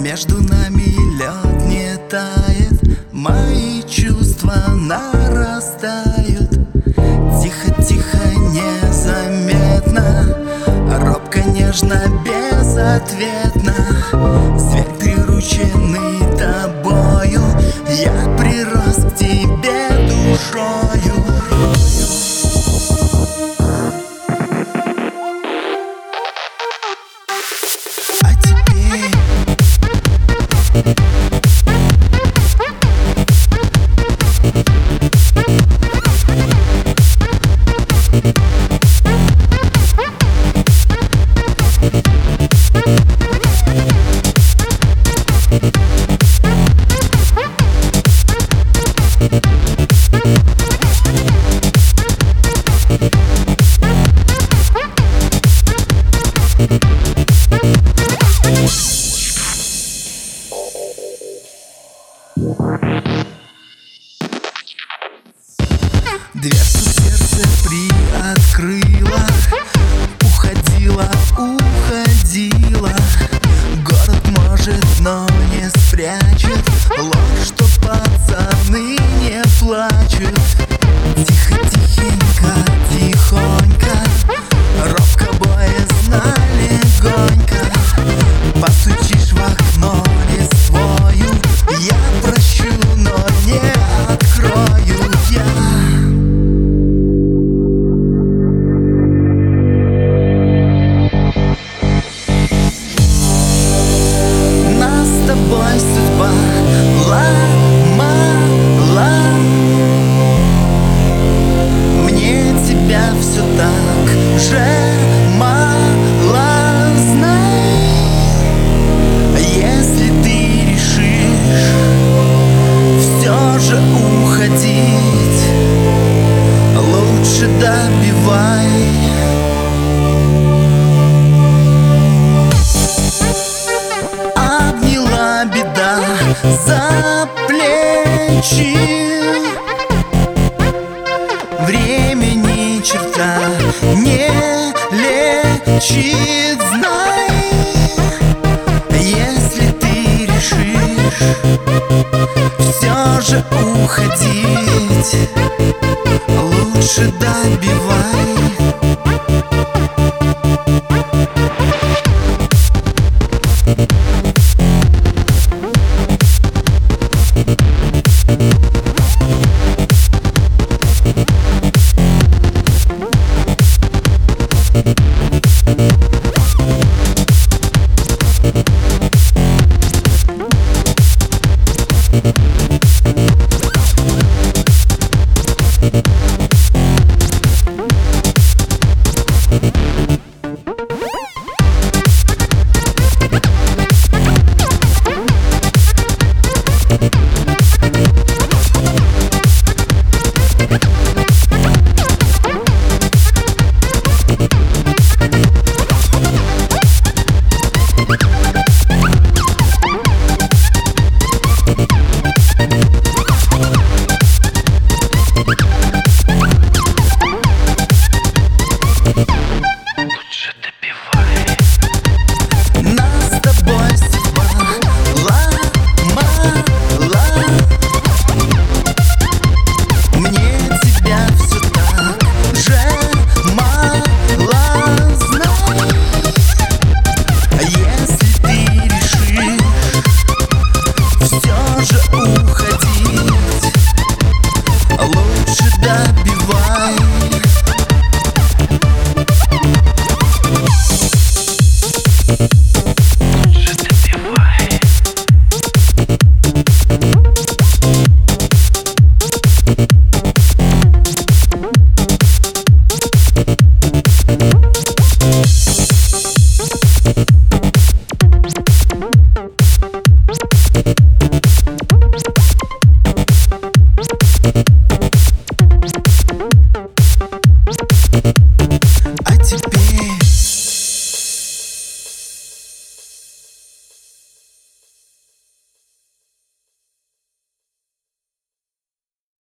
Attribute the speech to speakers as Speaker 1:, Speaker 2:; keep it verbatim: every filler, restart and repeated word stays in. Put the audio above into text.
Speaker 1: Между нами лед не тает, мои чувства нарастают. Тихо-тихо, незаметно, робко, нежно, безответно. Зверь, прирученный тобою, я прирос к тебе душою. А теперь дверцу сердце приоткрыла, уходила, уходила. Город может, но не спрячет ложь, что пацаны не плачут. Тихо, тихенько, тихонько, робко, боязно, легонько. Постучишь в окно листвою, я прощу, но не открою я. Тобой судьба ломала, мне тебя все так же мало. Знай, если ты решишь все же уходить, лучше добивай. Беда за плечи, время ни черта не лечит. Знай, если ты решишь все же уходить, лучше добивай.